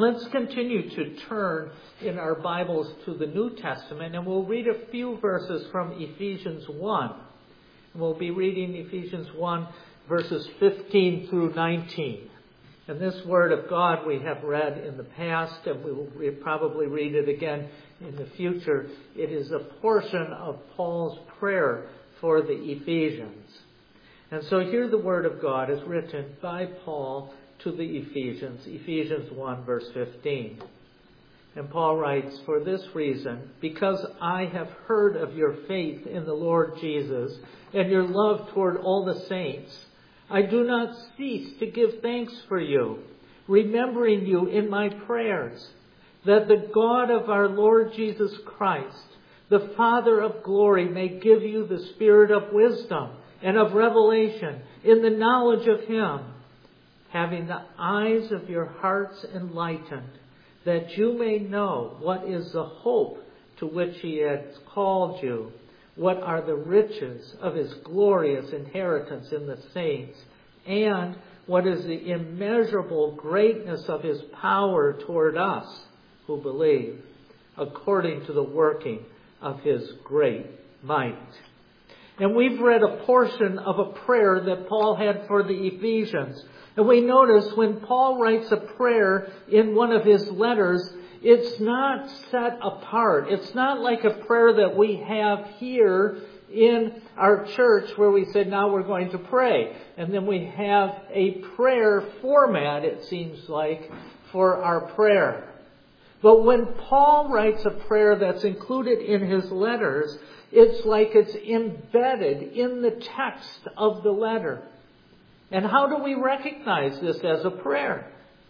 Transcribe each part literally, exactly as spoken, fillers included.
Let's continue to turn in our Bibles to the New Testament, and we'll read a few verses from Ephesians one. We'll be reading Ephesians one, verses fifteen through nineteen. And this Word of God we have read in the past, and we will re- probably read it again in the future. It is a portion of Paul's prayer for the Ephesians. And so here the Word of God is written by Paul to the Ephesians, Ephesians one, verse fifteen. And Paul writes, "For this reason, because I have heard of your faith in the Lord Jesus and your love toward all the saints, I do not cease to give thanks for you, remembering you in my prayers, that the God of our Lord Jesus Christ, the Father of glory, may give you the spirit of wisdom and of revelation in the knowledge of Him, having the eyes of your hearts enlightened, that you may know what is the hope to which He has called you, what are the riches of His glorious inheritance in the saints, and what is the immeasurable greatness of His power toward us who believe, according to the working of His great might." And we've read a portion of a prayer that Paul had for the Ephesians. And we notice when Paul writes a prayer in one of his letters, it's not set apart. It's not like a prayer that we have here in our church where we said, now we're going to pray. And then we have a prayer format, it seems like, for our prayer. But when Paul writes a prayer that's included in his letters, it's like it's embedded in the text of the letter. And how do we recognize this as a prayer?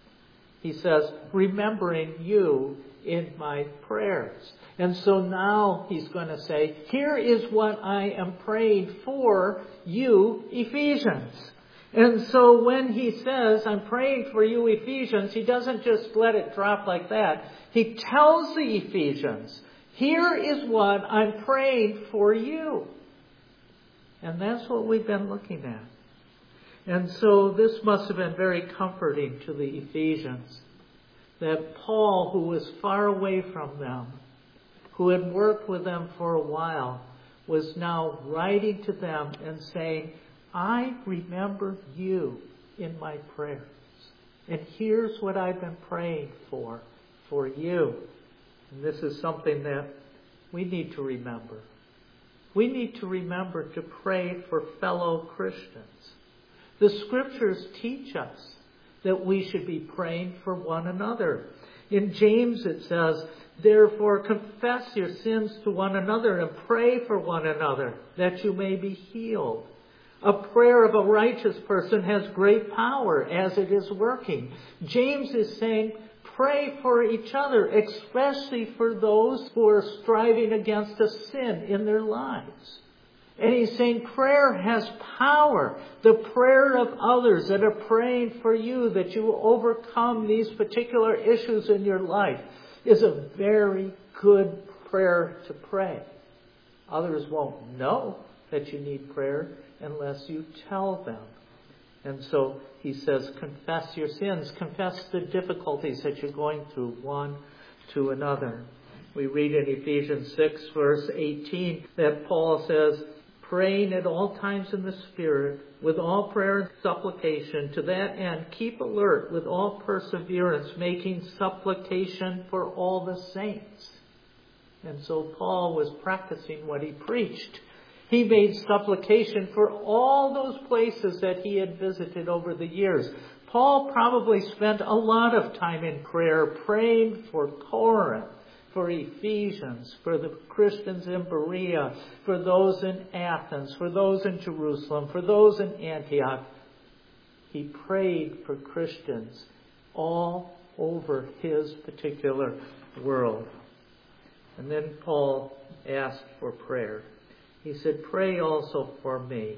He says, remembering you in my prayers. And so now he's going to say, here is what I am praying for you, Ephesians. And so when he says, I'm praying for you, Ephesians, he doesn't just let it drop like that. He tells the Ephesians, here is what I'm praying for you. And that's what we've been looking at. And so this must have been very comforting to the Ephesians, that Paul, who was far away from them, who had worked with them for a while, was now writing to them and saying, I remember you in my prayers. And here's what I've been praying for, for you. And this is something that we need to remember. We need to remember to pray for fellow Christians. The Scriptures teach us that we should be praying for one another. In James it says, therefore confess your sins to one another and pray for one another that you may be healed. A prayer of a righteous person has great power as it is working. James is saying, pray for each other, especially for those who are striving against a sin in their lives. And he's saying prayer has power. The prayer of others that are praying for you that you will overcome these particular issues in your life is a very good prayer to pray. Others won't know that you need prayer unless you tell them. And so he says, confess your sins. Confess the difficulties that you're going through one to another. We read in Ephesians six, verse eighteen, that Paul says, praying at all times in the Spirit, with all prayer and supplication, to that end keep alert with all perseverance, making supplication for all the saints. And so Paul was practicing what he preached. He made supplication for all those places that he had visited over the years. Paul probably spent a lot of time in prayer, praying for Corinth, for Ephesians, for the Christians in Berea, for those in Athens, for those in Jerusalem, for those in Antioch. He prayed for Christians all over his particular world. And then Paul asked for prayer. He said, pray also for me,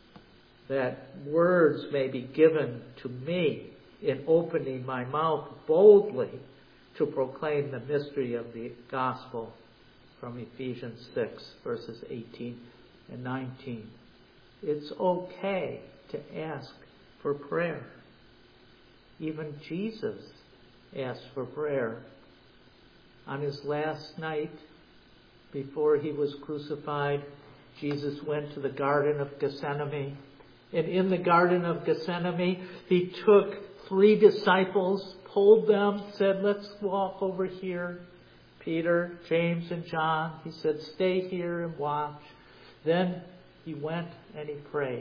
that words may be given to me in opening my mouth boldly to proclaim the mystery of the gospel, from Ephesians six, verses eighteen and nineteen. It's okay to ask for prayer. Even Jesus asked for prayer. On his last night, before he was crucified, Jesus went to the Garden of Gethsemane. And in the Garden of Gethsemane, he took three disciples, pulled them, said, let's walk over here. Peter, James, and John. He said, stay here and watch. Then he went and he prayed.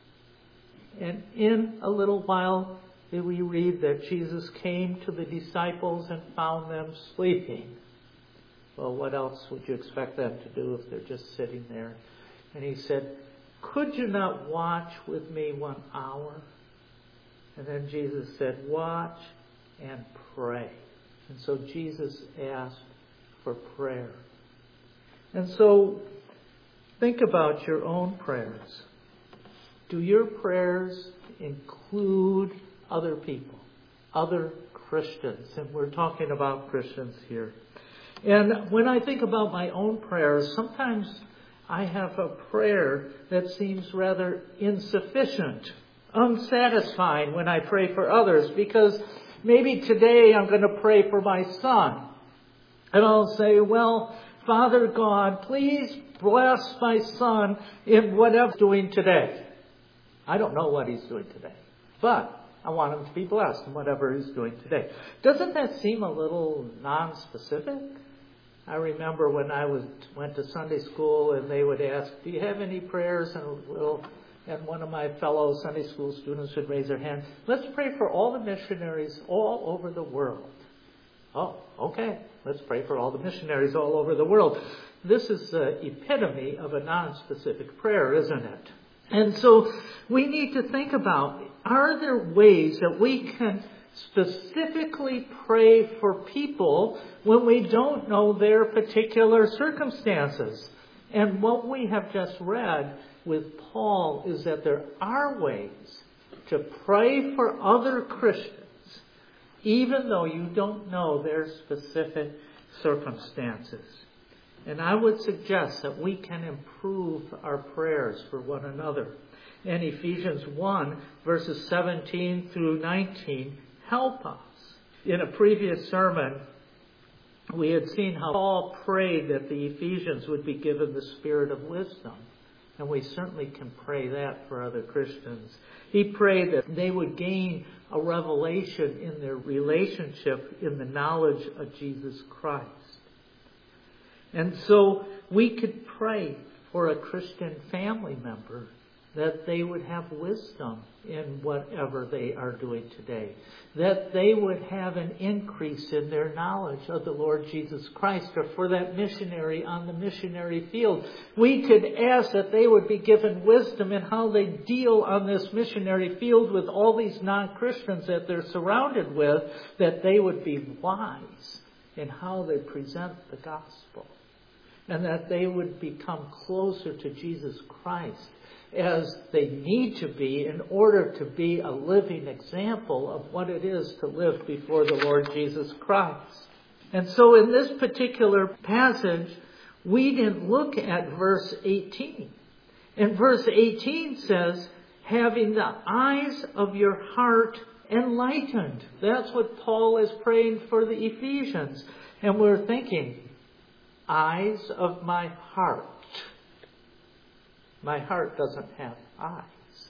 And in a little while, we read that Jesus came to the disciples and found them sleeping. Well, what else would you expect them to do if they're just sitting there? And he said, could you not watch with me one hour? And then Jesus said, watch and pray. And so Jesus asked for prayer. And so think about your own prayers. Do your prayers include other people, other Christians? And we're talking about Christians here. And when I think about my own prayers, sometimes I have a prayer that seems rather insufficient, unsatisfying when I pray for others, because maybe today I'm going to pray for my son. And I'll say, well, Father God, please bless my son in whatever he's doing today. I don't know what he's doing today, but I want him to be blessed in whatever he's doing today. Doesn't that seem a little non-specific? I remember when I was went to Sunday school and they would ask, do you have any prayers? And, a little, and one of my fellow Sunday school students would raise their hand. Let's pray for all the missionaries all over the world. Oh, okay. Let's pray for all the missionaries all over the world. This is the epitome of a non-specific prayer, isn't it? And so we need to think about, are there ways that we can specifically pray for people when we don't know their particular circumstances? And what we have just read with Paul is that there are ways to pray for other Christians, even though you don't know their specific circumstances. And I would suggest that we can improve our prayers for one another. And Ephesians one, verses seventeen through nineteen, help us. In a previous sermon, we had seen how Paul prayed that the Ephesians would be given the spirit of wisdom. And we certainly can pray that for other Christians. He prayed that they would gain a revelation in their relationship in the knowledge of Jesus Christ. And so we could pray for a Christian family member that they would have wisdom in whatever they are doing today. That they would have an increase in their knowledge of the Lord Jesus Christ, or for that missionary on the missionary field. We could ask that they would be given wisdom in how they deal on this missionary field with all these non-Christians that they're surrounded with, that they would be wise in how they present the gospel. And that they would become closer to Jesus Christ as they need to be in order to be a living example of what it is to live before the Lord Jesus Christ. And so in this particular passage, we didn't look at verse eighteen. And verse eighteen says, having the eyes of your heart enlightened. That's what Paul is praying for the Ephesians. And we're thinking, eyes of my heart. My heart doesn't have eyes.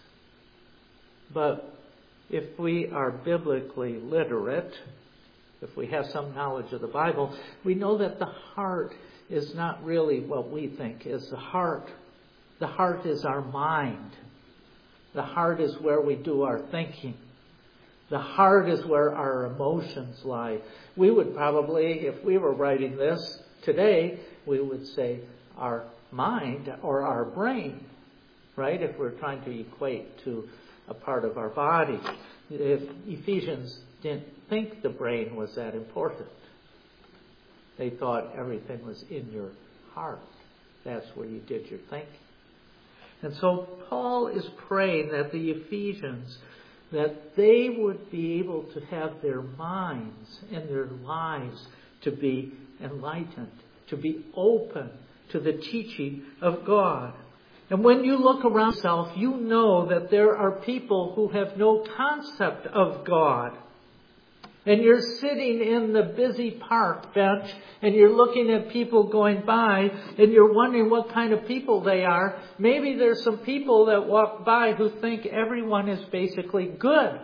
But if we are biblically literate, if we have some knowledge of the Bible, we know that the heart is not really what we think is the heart. The heart is our mind. The heart is where we do our thinking. The heart is where our emotions lie. We would probably, if we were writing this today, we would say our mind or our brain, right? If we're trying to equate to a part of our body. If Ephesians didn't think the brain was that important. They thought everything was in your heart. That's where you did your thinking. And so Paul is praying that the Ephesians, that they would be able to have their minds and their lives to be enlightened, to be open to the teaching of God. And when you look around yourself, you know that there are people who have no concept of God. and you're sitting in the busy park bench and you're looking at people going by and you're wondering what kind of people they are, maybe there's some people that walk by who think everyone is basically good.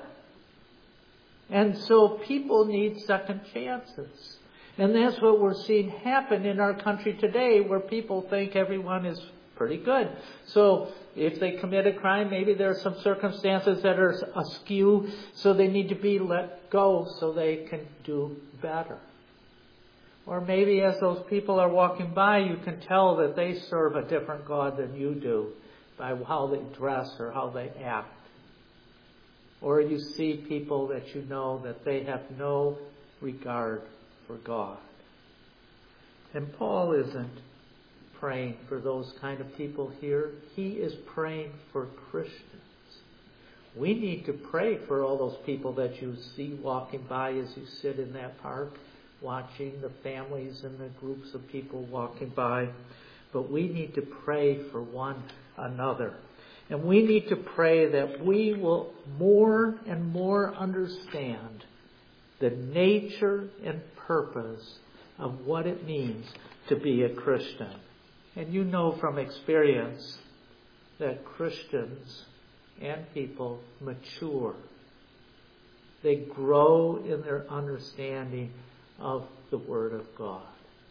And so people need second chances. And that's what we're seeing happen in our country today, where people think everyone is pretty good. So if they commit a crime, maybe there are some circumstances that are askew, so they need to be let go so they can do better. Or maybe as those people are walking by, you can tell that they serve a different God than you do by how they dress or how they act. Or you see people that you know that they have no regard for God. And Paul isn't praying for those kind of people here. He is praying for Christians. We need to pray for all those people that you see walking by as you sit in that park, watching the families and the groups of people walking by. But we need to pray for one another. And we need to pray that we will more and more understand the nature and purpose of what it means to be a Christian. And you know from experience that Christians and people mature. They grow in their understanding of the Word of God.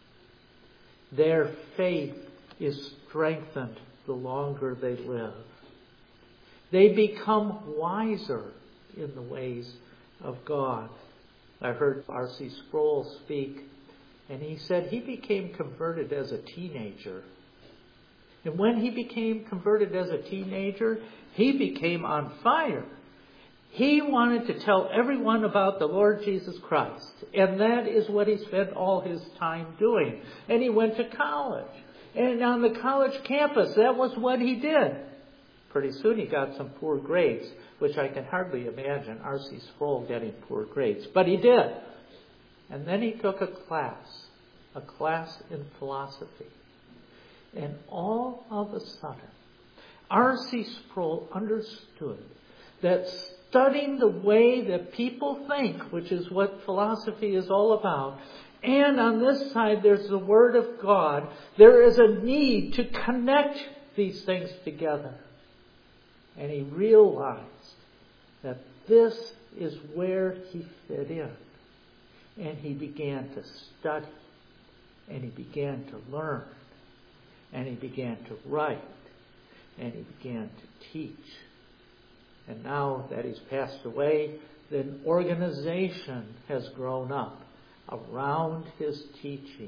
Their faith is strengthened the longer they live. They become wiser in the ways of God. I heard R C Sproul speak, and he said he became converted as a teenager. And when he became converted as a teenager, he became on fire. He wanted to tell everyone about the Lord Jesus Christ. And that is what he spent all his time doing. And he went to college. And on the college campus, that was what he did. Pretty soon he got some poor grades, which I can hardly imagine R C Sproul getting poor grades. But he did. And then he took a class, a class in philosophy. And all of a sudden, R C Sproul understood that studying the way that people think, which is what philosophy is all about, and on this side there's the Word of God, there is a need to connect these things together. And he realized that this is where he fit in. And he began to study. And he began to learn. And he began to write. And he began to teach. And now that he's passed away, the organization has grown up around his teachings.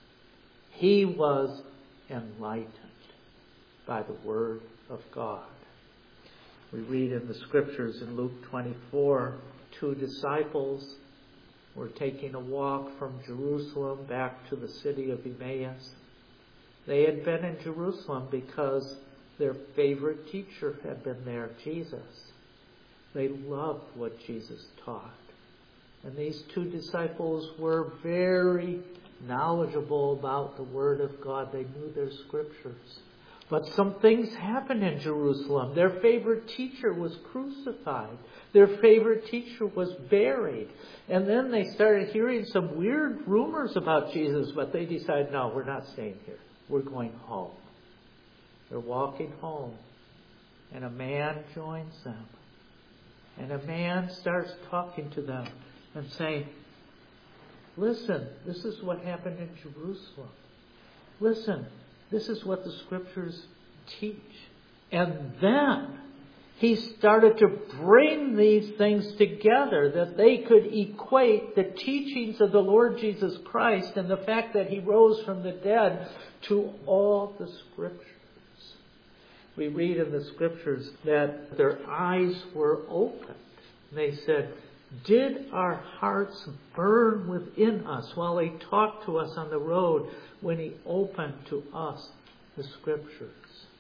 He was enlightened by the Word of God. We read in the Scriptures in Luke twenty-four, two disciples were taking a walk from Jerusalem back to the city of Emmaus. They had been in Jerusalem because their favorite teacher had been there, Jesus. They loved what Jesus taught. And these two disciples were very knowledgeable about the Word of God. They knew their Scriptures. But some things happened in Jerusalem. Their favorite teacher was crucified. Their favorite teacher was buried. And then they started hearing some weird rumors about Jesus, but they decided, no, we're not staying here. We're going home. They're walking home. And a man joins them. And a man starts talking to them and saying, listen, this is what happened in Jerusalem. Listen, this is what the Scriptures teach. And then he started to bring these things together, that they could equate the teachings of the Lord Jesus Christ and the fact that he rose from the dead to all the Scriptures. We read in the Scriptures that their eyes were opened. They said, did our hearts burn within us while he talked to us on the road when he opened to us the Scriptures?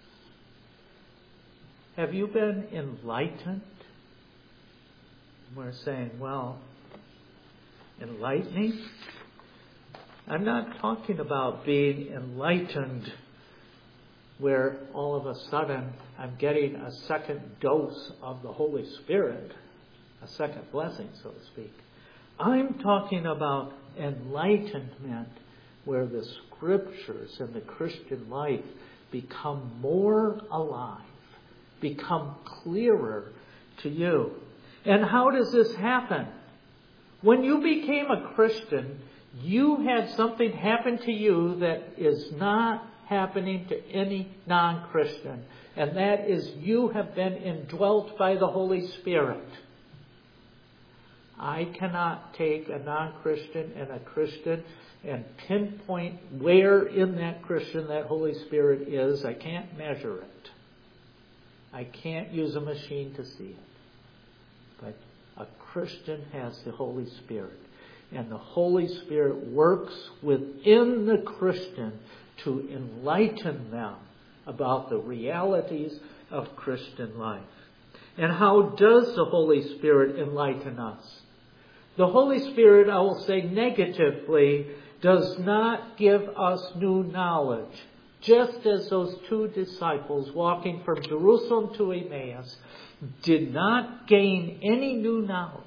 Have you been enlightened? We're saying, well, enlightening? I'm not talking about being enlightened where all of a sudden I'm getting a second dose of the Holy Spirit, a second blessing, so to speak. I'm talking about enlightenment, where the Scriptures and the Christian life become more alive, become clearer to you. And how does this happen? When you became a Christian, you had something happen to you that is not happening to any non-Christian. And that is, you have been indwelt by the Holy Spirit. I cannot take a non-Christian and a Christian and pinpoint where in that Christian that Holy Spirit is. I can't measure it. I can't use a machine to see it. But a Christian has the Holy Spirit. And the Holy Spirit works within the Christian to enlighten them about the realities of Christian life. And how does the Holy Spirit enlighten us? The Holy Spirit, I will say negatively, does not give us new knowledge. Just as those two disciples walking from Jerusalem to Emmaus did not gain any new knowledge.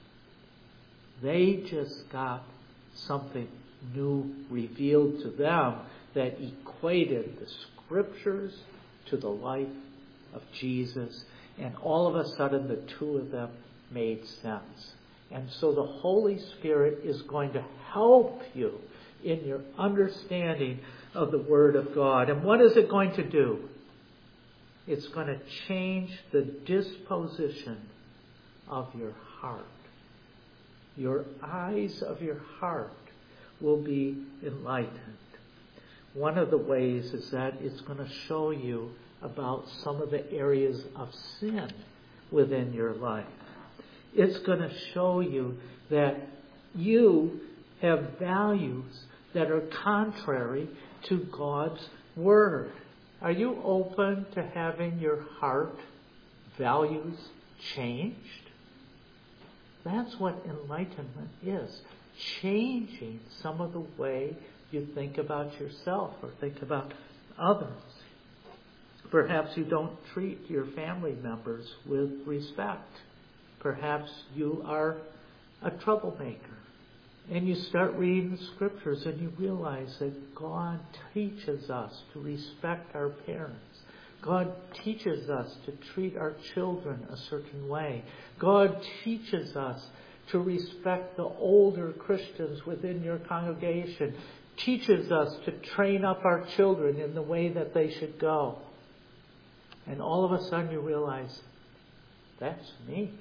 They just got something new revealed to them that equated the Scriptures to the life of Jesus. And all of a sudden the two of them made sense. And so the Holy Spirit is going to help you in your understanding of the Word of God. And what is it going to do? It's going to change the disposition of your heart. Your eyes of your heart will be enlightened. One of the ways is that it's going to show you about some of the areas of sin within your life. It's going to show you that you have values that are contrary to God's Word. Are you open to having your heart values changed? That's what enlightenment is. Changing some of the way you think about yourself or think about others. Perhaps you don't treat your family members with respect. Perhaps you are a troublemaker. And you start reading the Scriptures and you realize that God teaches us to respect our parents. God teaches us to treat our children a certain way. God teaches us to respect the older Christians within your congregation. Teaches us to train up our children in the way that they should go. And all of a sudden you realize, that's me.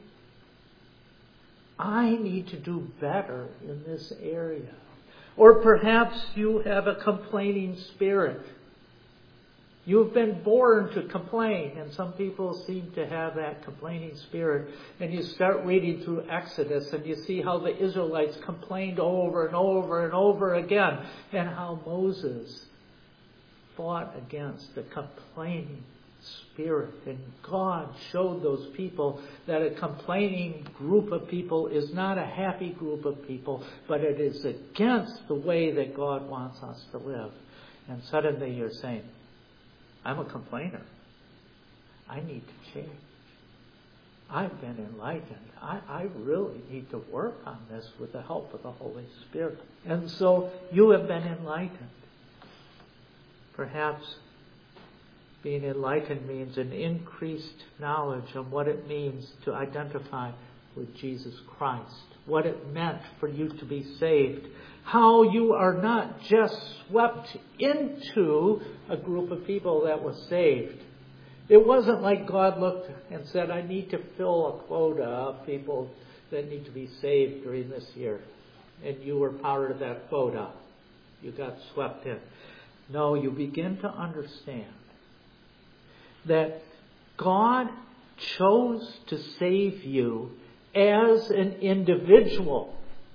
I need to do better in this area. Or perhaps you have a complaining spirit. You've been born to complain, and some people seem to have that complaining spirit. And you start reading through Exodus, and you see how the Israelites complained over and over and over again, and how Moses fought against the complaining spirit. And God showed those people that a complaining group of people is not a happy group of people, but it is against the way that God wants us to live. And suddenly you're saying, I'm a complainer. I need to change. I've been enlightened. I, I really need to work on this with the help of the Holy Spirit. And so you have been enlightened. Perhaps being enlightened means an increased knowledge of what it means to identify with Jesus Christ. What it meant for you to be saved. How you are not just swept into a group of people that was saved. It wasn't like God looked and said, I need to fill a quota of people that need to be saved during this year. And you were part of that quota. You got swept in. No, you begin to understand that God chose to save you as an individual.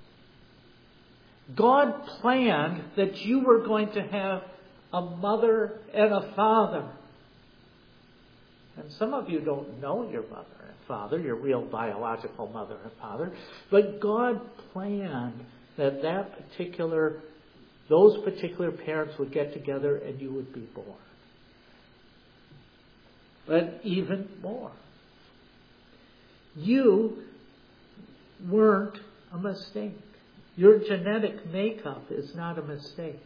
God planned that you were going to have a mother and a father. And some of you don't know your mother and father, your real biological mother and father. But God planned that that particular, those particular parents would get together and you would be born. But even more, you weren't a mistake. Your genetic makeup is not a mistake.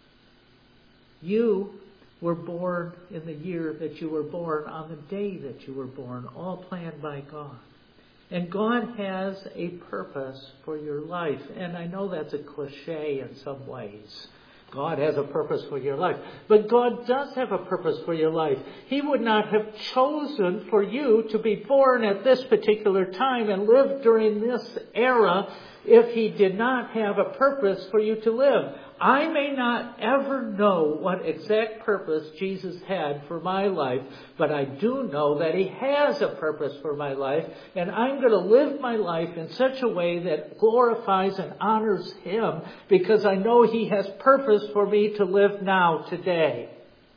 You were born in the year that you were born, on the day that you were born, all planned by God. And God has a purpose for your life. And I know that's a cliche in some ways. God has a purpose for your life. But God does have a purpose for your life. He would not have chosen for you to be born at this particular time and live during this era if He did not have a purpose for you to live. I may not ever know what exact purpose Jesus had for my life, but I do know that He has a purpose for my life, and I'm going to live my life in such a way that glorifies and honors Him, because I know He has purpose for me to live now, today.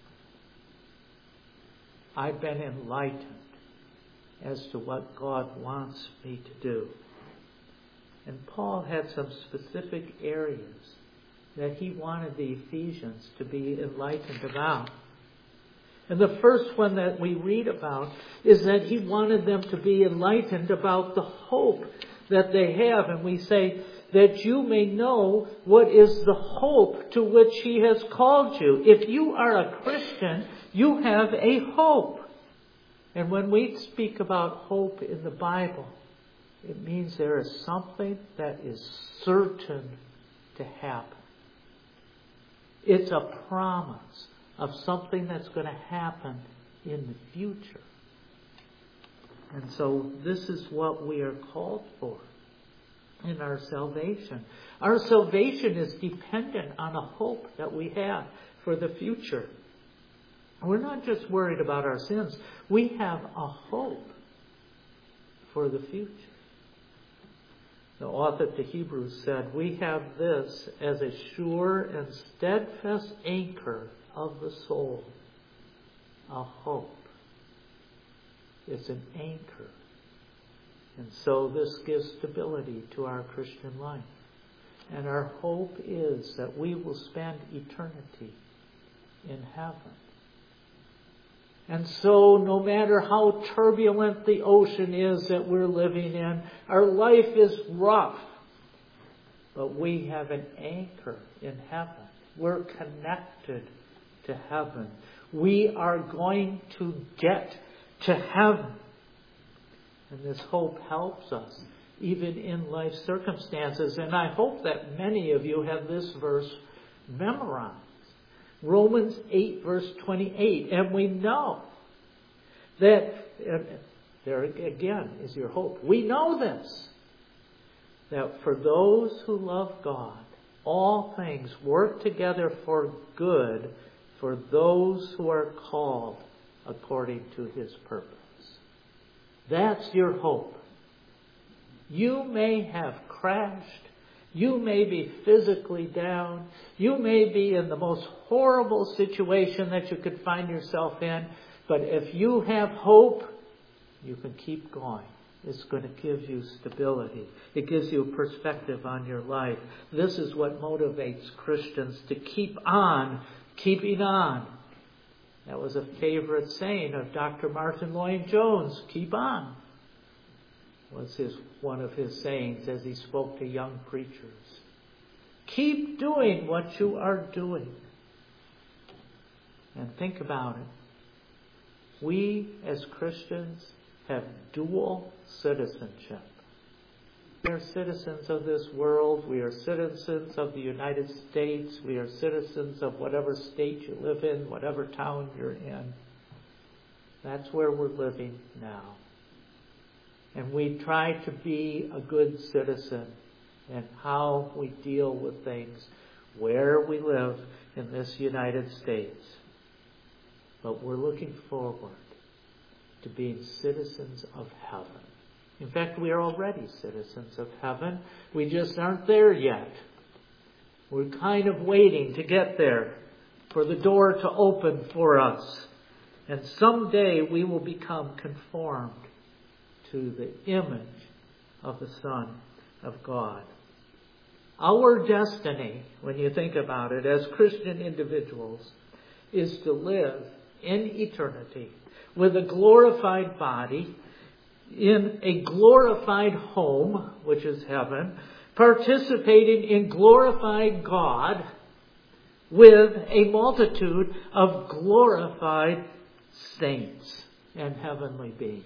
I've been enlightened as to what God wants me to do. And Paul had some specific areas that he wanted the Ephesians to be enlightened about. And the first one that we read about is that he wanted them to be enlightened about the hope that they have. And we say that you may know what is the hope to which He has called you. If you are a Christian, you have a hope. And when we speak about hope in the Bible, it means there is something that is certain to happen. It's a promise of something that's going to happen in the future. And so this is what we are called for in our salvation. Our salvation is dependent on a hope that we have for the future. We're not just worried about our sins. We have a hope for the future. The author to Hebrews said, we have this as a sure and steadfast anchor of the soul, a hope. It's an anchor. And so this gives stability to our Christian life. And our hope is that we will spend eternity in heaven. And so no matter how turbulent the ocean is that we're living in, our life is rough, but we have an anchor in heaven. We're connected to heaven. We are going to get to heaven. And this hope helps us even in life circumstances. And I hope that many of you have this verse memorized. Romans eight verse twenty-eight. And we know that, there again is your hope. We know this, that for those who love God, all things work together for good for those who are called according to His purpose. That's your hope. You may have crashed. You may be physically down. You may be in the most horrible situation that you could find yourself in. But if you have hope, you can keep going. It's going to give you stability. It gives you a perspective on your life. This is what motivates Christians to keep on keeping on. That was a favorite saying of Doctor Martin Lloyd-Jones. Keep on. Was his one of his sayings as he spoke to young preachers. Keep doing what you are doing. And think about it. We as Christians have dual citizenship. We are citizens of this world. We are citizens of the United States. We are citizens of whatever state you live in, whatever town you're in. That's where we're living now. And we try to be a good citizen in how we deal with things, where we live in this United States. But we're looking forward to being citizens of heaven. In fact, we are already citizens of heaven. We just aren't there yet. We're kind of waiting to get there, for the door to open for us. And someday we will become conformed to the image of the Son of God. Our destiny, when you think about it, as Christian individuals, is to live in eternity with a glorified body, in a glorified home, which is heaven, participating in glorified God with a multitude of glorified saints and heavenly beings.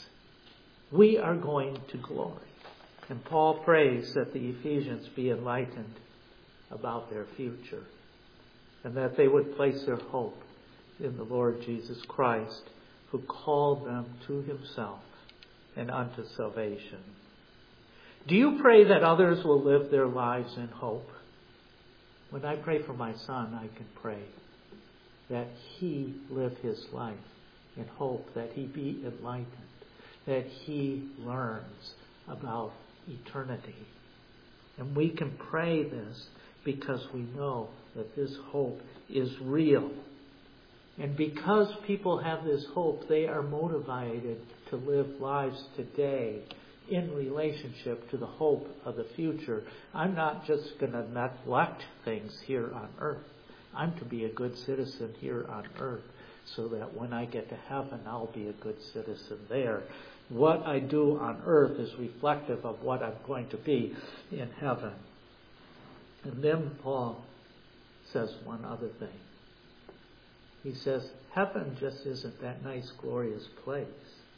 We are going to glory. And Paul prays that the Ephesians be enlightened about their future and that they would place their hope in the Lord Jesus Christ, who called them to himself and unto salvation. Do you pray that others will live their lives in hope? When I pray for my son, I can pray that he live his life in hope, that he be enlightened, that he learns about eternity. And we can pray this because we know that this hope is real. And because people have this hope, they are motivated to live lives today in relationship to the hope of the future. I'm not just going to neglect things here on earth. I'm to be a good citizen here on earth so that when I get to heaven, I'll be a good citizen there. What I do on earth is reflective of what I'm going to be in heaven. And then Paul says one other thing. He says, heaven just isn't that nice, glorious place.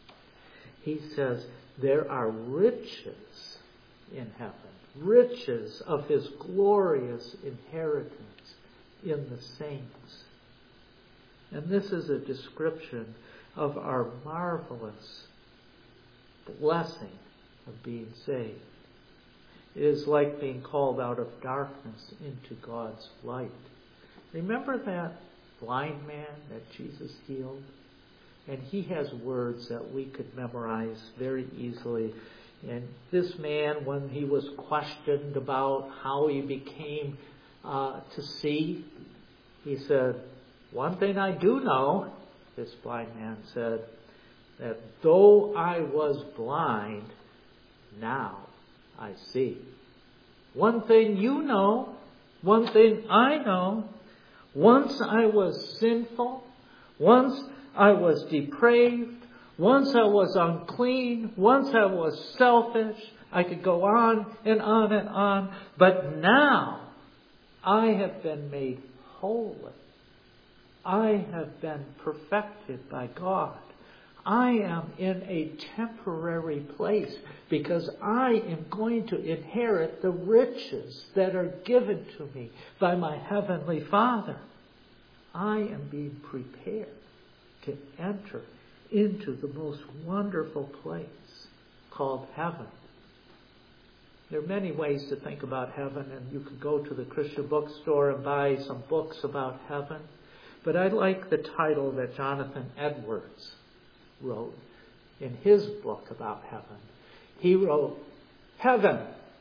He says, there are riches in heaven, riches of his glorious inheritance in the saints. And this is a description of our marvelous blessing of being saved. It is like being called out of darkness into God's light. Remember that blind man that Jesus healed? And he has words that we could memorize very easily. And this man, when he was questioned about how he became uh, to see, he said, one thing I do know, this blind man said, that though I was blind, now I see. One thing you know, one thing I know, once I was sinful, once I was depraved, once I was unclean, once I was selfish. I could go on and on and on. But now I have been made holy. I have been perfected by God. I am in a temporary place because I am going to inherit the riches that are given to me by my Heavenly Father. I am being prepared to enter into the most wonderful place called heaven. There are many ways to think about heaven, and you could go to the Christian bookstore and buy some books about heaven. But I like the title that Jonathan Edwards wrote in his book about heaven. He wrote, Heaven,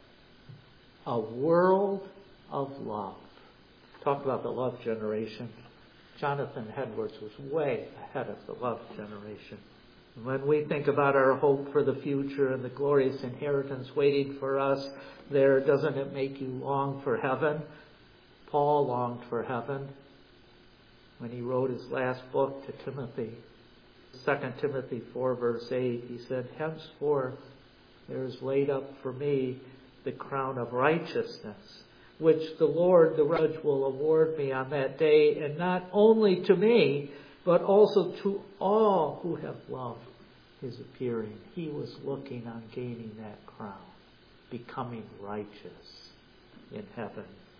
a world of love. Talk about the love generation. Jonathan Edwards was way ahead of the love generation. When we think about our hope for the future and the glorious inheritance waiting for us there, doesn't it make you long for heaven? Paul longed for heaven when he wrote his last book to Timothy. Second Timothy four verse eight, he said, henceforth there is laid up for me the crown of righteousness, which the Lord, the judge, will award me on that day, and not only to me, but also to all who have loved his appearing. He was looking on gaining that crown, becoming righteous in heaven.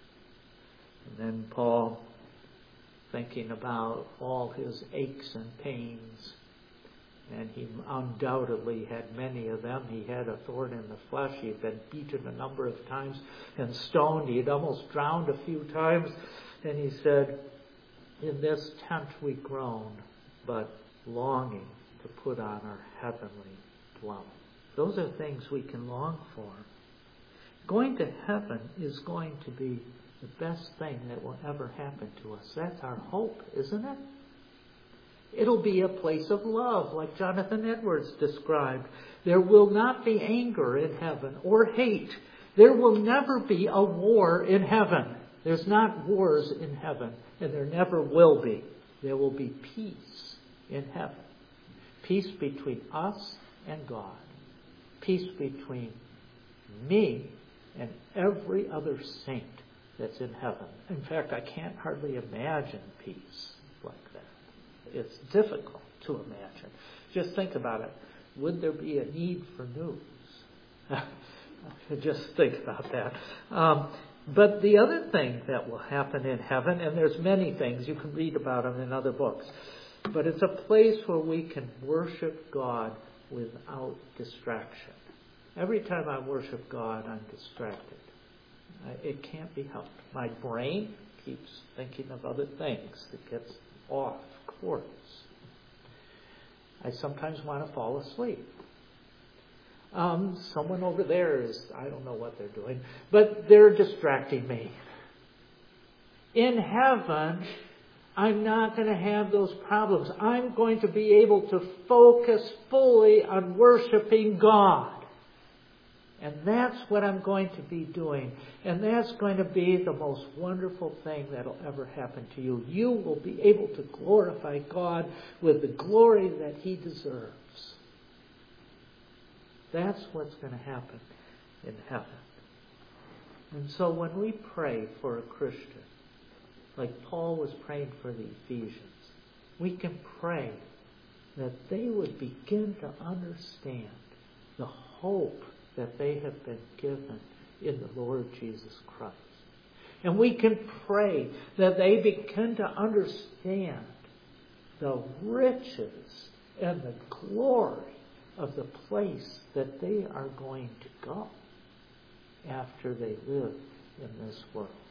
And then Paul, thinking about all his aches and pains, and he undoubtedly had many of them. He had a thorn in the flesh. He had been beaten a number of times and stoned. He had almost drowned a few times. And he said, in this tent we groan, but longing to put on our heavenly dwelling. Those are things we can long for. Going to heaven is going to be the best thing that will ever happen to us. That's our hope, isn't it? It'll be a place of love, like Jonathan Edwards described. There will not be anger in heaven or hate. There will never be a war in heaven. There's not wars in heaven, and there never will be. There will be peace in heaven. Peace between us and God. Peace between me and every other saint that's in heaven. In fact, I can't hardly imagine peace like that. It's difficult to imagine. Just think about it. Would there be a need for news? Just think about that. Um, but the other thing that will happen in heaven, and there's many things, you can read about them in other books, but it's a place where we can worship God without distraction. Every time I worship God, I'm distracted. It can't be helped. My brain keeps thinking of other things. It gets off course. I sometimes want to fall asleep. Um, someone over there is, I don't know what they're doing, but they're distracting me. In heaven, I'm not going to have those problems. I'm going to be able to focus fully on worshiping God. And that's what I'm going to be doing. And that's going to be the most wonderful thing that'll ever happen to you. You will be able to glorify God with the glory that He deserves. That's what's going to happen in heaven. And so when we pray for a Christian, like Paul was praying for the Ephesians, we can pray that they would begin to understand the hope that they have been given in the Lord Jesus Christ. And we can pray that they begin to understand the riches and the glory of the place that they are going to go after they live in this world.